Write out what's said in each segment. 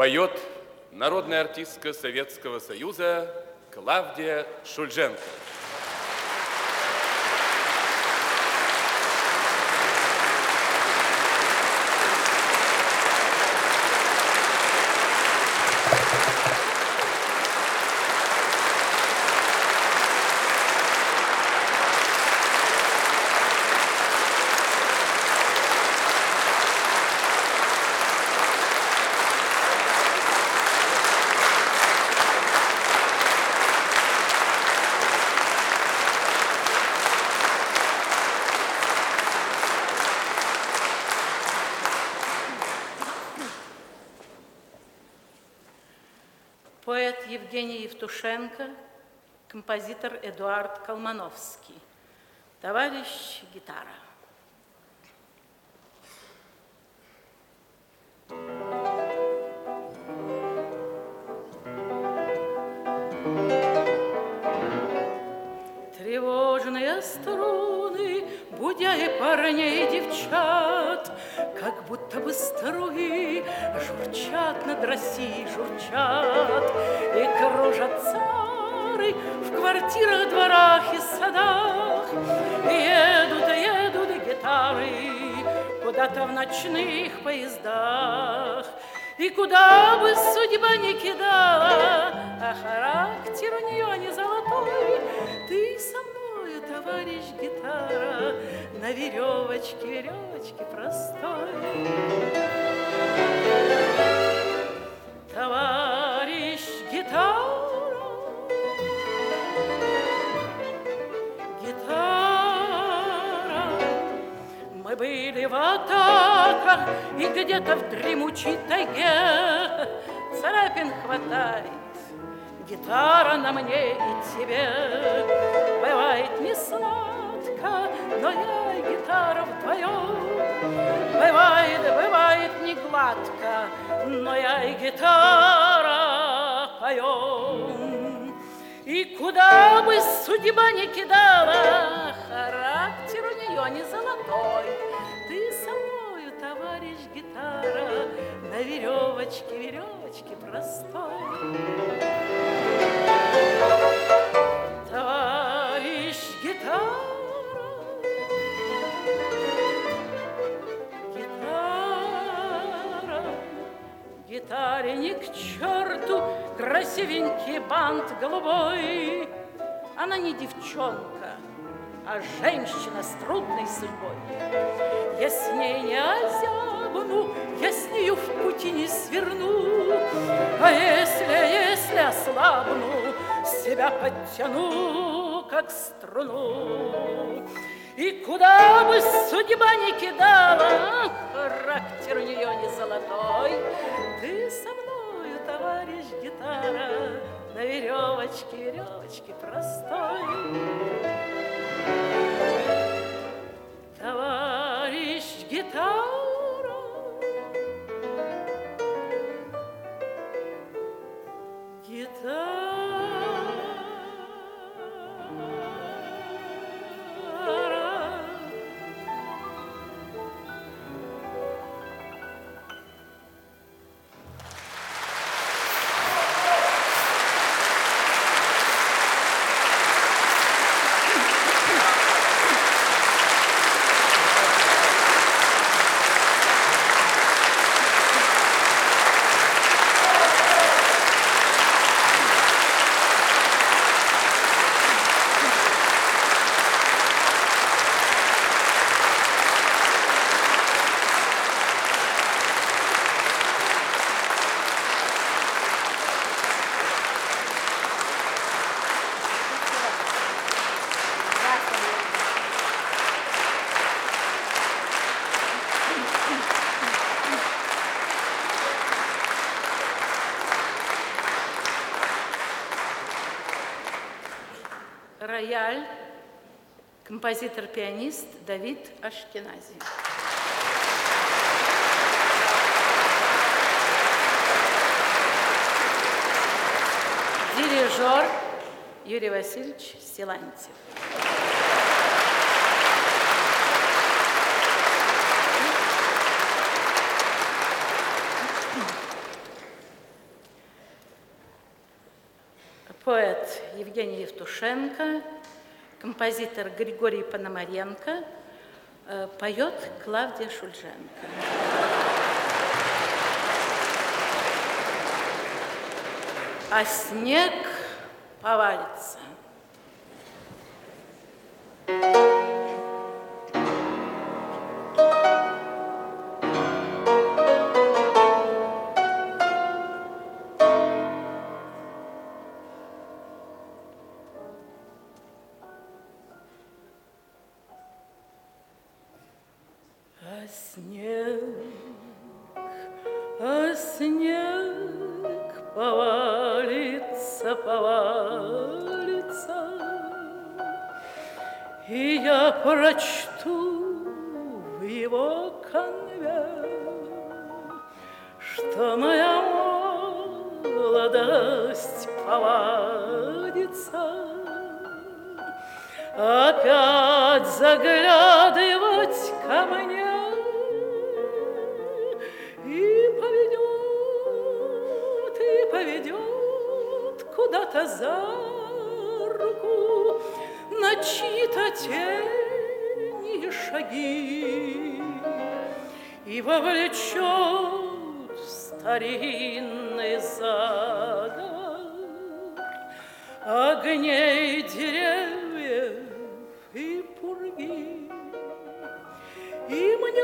Поет народная артистка Советского Союза Клавдия Шульженко. Поэт Евгений Евтушенко, композитор Эдуард Колмановский. Товарищ гитара. Тревожные струны, будя и парней, и девчат, как будто бы струи журчат над Россией, журчат, и кружат цары в квартирах, дворах и садах. И едут гитары куда-то в ночных поездах. И куда бы судьба ни кидала, а характер у нее не золотой, ты со мною, товарищ гитара, на веревочке, веревочке простой. Товарищ гитара, гитара, мы были в атаках, и где-то в дремучей тайге царапин хватает. Гитара на мне и тебе. Бывает не сладко, но я и гитара вдвоем. Бывает не гладко, но я и гитара поем. И куда бы судьба ни кидала, характер у нее не золотой. Ты со мною, товарищ гитара, на веревочке, веревочке простой. Товарищ гитара, гитара, гитаре ни к черту красивенький бант голубой. Она не девчонка, а женщина с трудной судьбой. Я с ней не озябну, я с нею в пути не сверну, а если ослабну, себя подтяну, как струну. И куда бы судьба ни кидала, характер у нее не золотой. Ты со мною, товарищ гитара, на веревочке, веревочке простой. Товарищ гитара, гитара. Рояль, композитор-пианист Давид Ашкенази. Дирижер Юрий Васильевич Силантьев. Евтушенко, композитор Григорий Пономаренко, поет Клавдия Шульженко. А снег повалится. Снег повалится, повалится, и я прочту в его конве, что моя молодость повадится опять заглядывать ко мне. Поведет куда-то за руку на чьи-то тени шаги и вовлечет в старинный заговор огней деревьев и пурги. И мне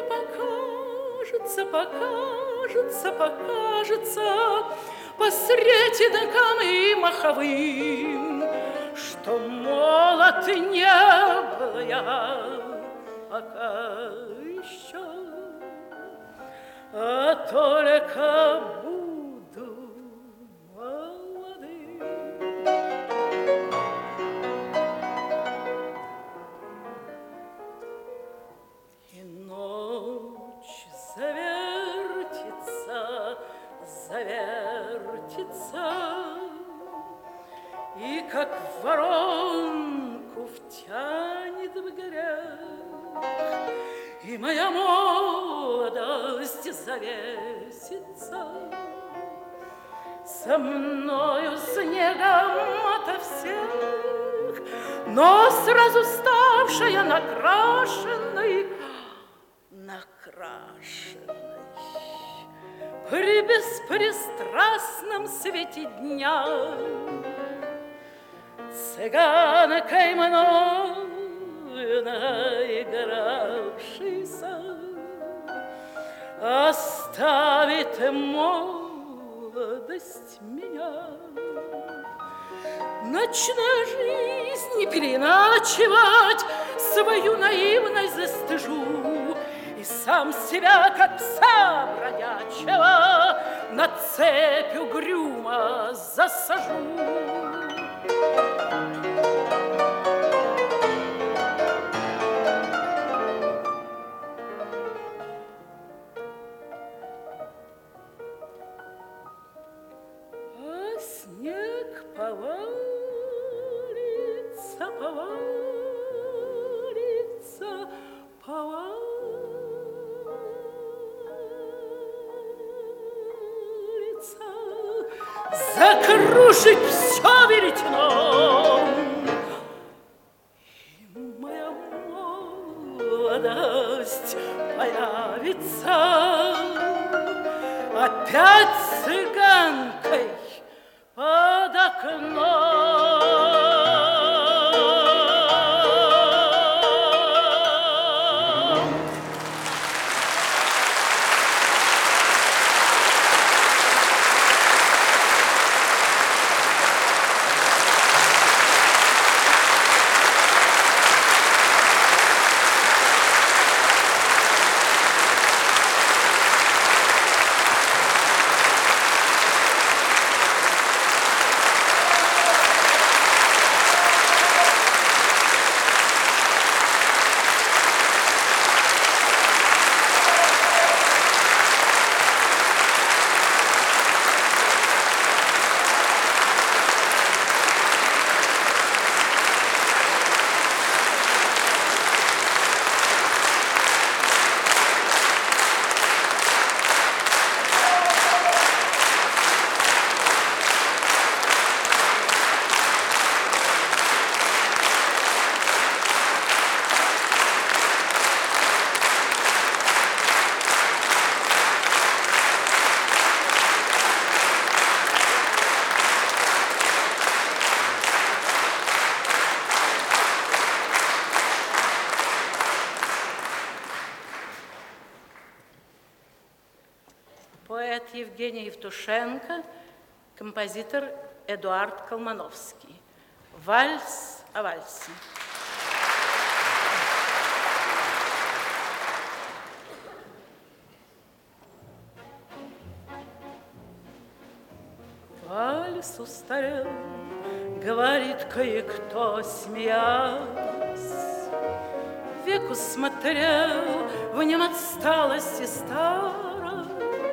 покажется по сретенкам и маховым, что молод не был я пока еще, а только буду молодым. И ночь завертится, и как воронку втянет в грех, и моя молодость завесится со мною снегом ото всех, но сразу ставшая накрашенной, при беспристрастном свете дня, цыганкой мною наигравшейся, оставит молодость меня. Ночной жизни переначивать свою наивность застыжу, и сам себя, как пса бродячего, на цепь угрюмо засажу. А снег повалится, повалится, повалится. Закружить все веретеном, и моя молодость появится опять цыганкой под окном. поэт Евгений Евтушенко, композитор Эдуард Колмановский. Вальс о вальсе. Вальс устарел, говорит кое-кто, смеясь, веку смотрел, в нем отсталость и старость.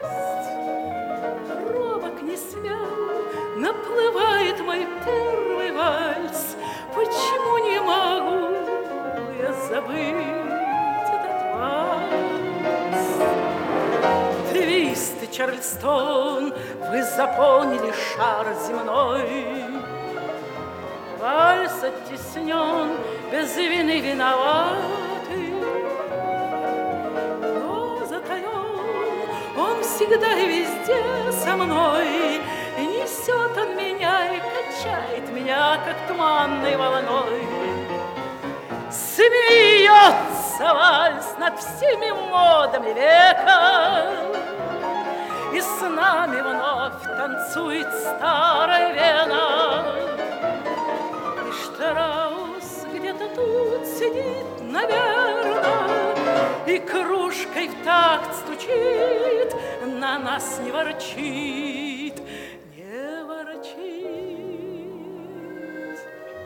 Робок не смел, наплывает мой первый вальс. Почему не могу я забыть этот вальс? Твист и Чарльстон, вы заполнили шар земной. Вальс оттеснен, без вины виноватый, но затаен он всегда и везде со мной. И несет он меня и качает меня, как туманной волной. Смеется вальс над всеми модами века, и с нами вновь танцует старая Вена. И Штраус где-то тут сидит, наверное, и кружкой в такт стучит, на нас не ворчит, не ворчит.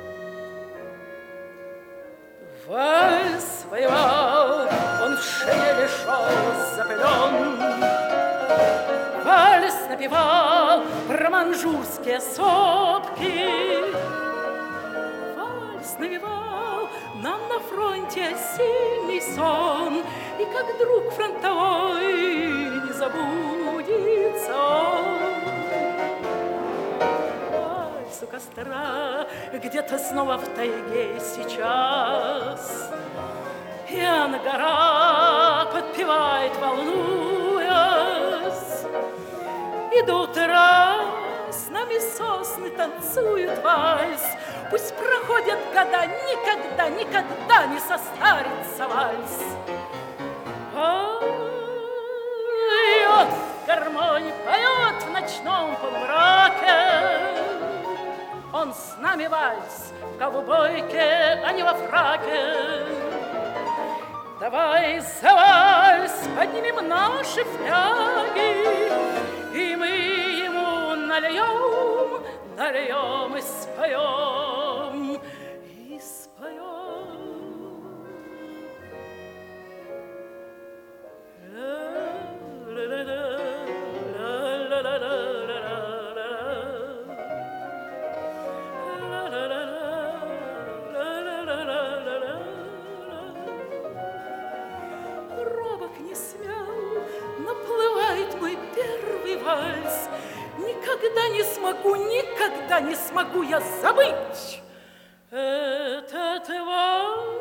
Вальс воевал, он в шинели шел запылен. Вальс напевал про манжурские сопки. Вальс навевал нам на фронте осенний сон. И как друг фронтовой не забудется он. Вальс у костра где-то снова в тайге сейчас. И ангара подпевает, волнуясь. И до утра с нами сосны танцуют вальс. Пусть проходят года, никогда, никогда не состарится вальс. Поет гармонь, поет в ночном полумраке. Он с нами вальс в ковбойке, а не во фраке. Давай за вальс поднимем наши фляги, и мы ему нальем, нальем и споем, и споем. Не смел, наплывает мой первый вальс. Никогда не смогу я забыть этот вальс.